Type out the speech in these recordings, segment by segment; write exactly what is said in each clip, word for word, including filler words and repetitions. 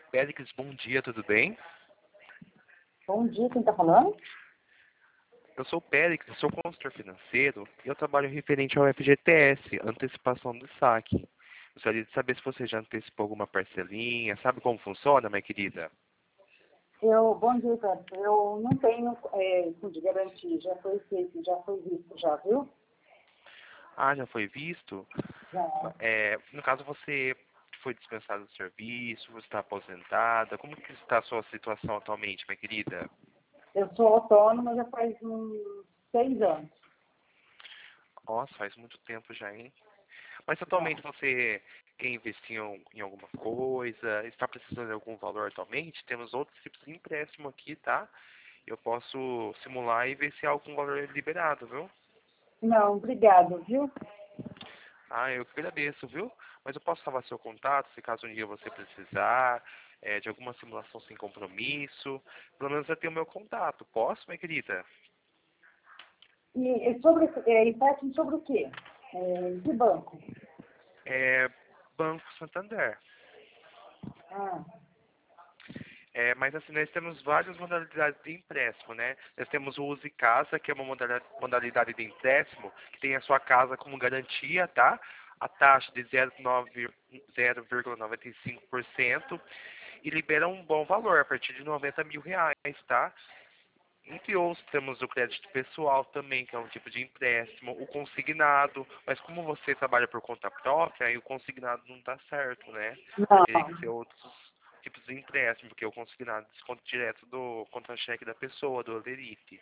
Péricles, bom dia, tudo bem? Bom dia, quem está falando? Eu sou o Péricles, sou consultor financeiro e eu trabalho referente ao F G T S, antecipação do saque. Gostaria de saber se você já antecipou alguma parcelinha, sabe como funciona, minha querida? Eu, bom dia, Pedro. Eu não tenho é, isso de garantia, já foi feito, já foi visto, já viu? Ah, já foi visto? Já. É, no caso, você foi dispensado do serviço, você está aposentada, como que está a sua situação atualmente, minha querida? Eu sou autônoma já faz uns seis anos. Nossa, faz muito tempo já, hein? Mas Já. atualmente você quer investir em, em alguma coisa? Está precisando de algum valor atualmente? Temos outros tipos de empréstimo aqui, tá? Eu posso simular e ver se há algum valor liberado, viu? Não, obrigado, viu? Ah, eu que agradeço, viu? Mas eu posso salvar seu contato, se caso um dia você precisar, é, de alguma simulação sem compromisso. Pelo menos eu tenho o meu contato. Posso, minha querida? E, e sobre, é, empréstimo sobre o quê? É, de banco. É Banco Santander. Ah, É, mas assim, nós temos várias modalidades de empréstimo, né? Nós temos o Use Casa, que é uma modalidade modalidade de empréstimo, que tem a sua casa como garantia, tá? A taxa de zero vírgula noventa e cinco por cento e libera um bom valor, a partir de noventa mil reais, tá? Entre outros, temos o crédito pessoal também, que é um tipo de empréstimo, o consignado, mas como você trabalha por conta própria, aí o consignado não dá certo, né? Aí teria que não. ser outros tipos de empréstimo, porque o consignado desconta direto do contra-cheque da pessoa, do Olerite.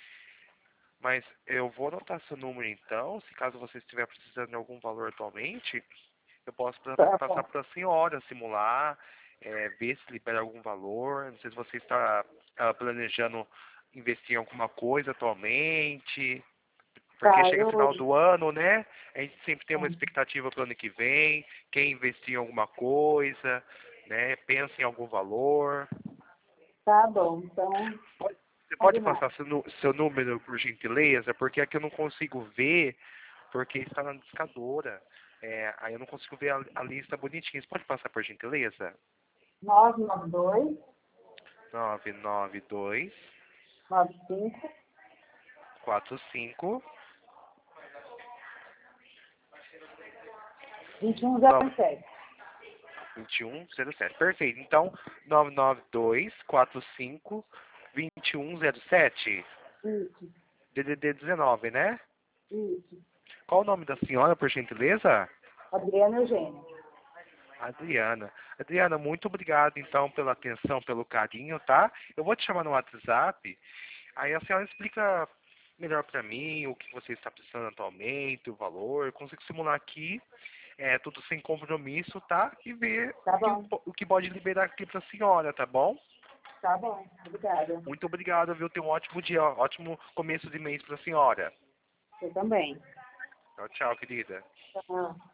Mas eu vou anotar seu número então, se caso você estiver precisando de algum valor atualmente, eu posso pra- Tá passar bom. para a senhora, simular, é, ver se libera algum valor. Não sei se você está ah, planejando investir em alguma coisa atualmente, porque Tá, chega eu. final do ano, né? A gente sempre tem uma expectativa para o ano que vem, quer investir em alguma coisa, né? Pensa em algum valor. Tá bom, então, Pode- Você pode combinado. passar seu, nu- seu número, por gentileza, porque aqui eu não consigo ver, porque está na discadora. É, aí eu não consigo ver a, a lista bonitinha. Você pode passar, por gentileza? nove nove dois, nove nove dois nove cinco, quatro cinco dois um zero sete. dois um zero sete. Perfeito. Então, nove nove dois quatro cinco dois um zero sete. Isso, D D D dezenove, né? isso. Qual o nome da senhora, por gentileza? Adriana Eugênia. Adriana. Adriana, muito obrigado, então, pela atenção, pelo carinho, tá? Eu vou te chamar no WhatsApp, aí a senhora explica melhor para mim o que você está precisando atualmente, o valor. Eu consigo simular aqui, é tudo sem compromisso, tá? E ver Tá o que, bom, o que pode liberar aqui para a senhora, tá bom? tá bom. Obrigada. Muito obrigado, viu? Tenha um ótimo dia, ótimo começo de mês para a senhora. Você também. Tchau, tchau, querida. Tchau.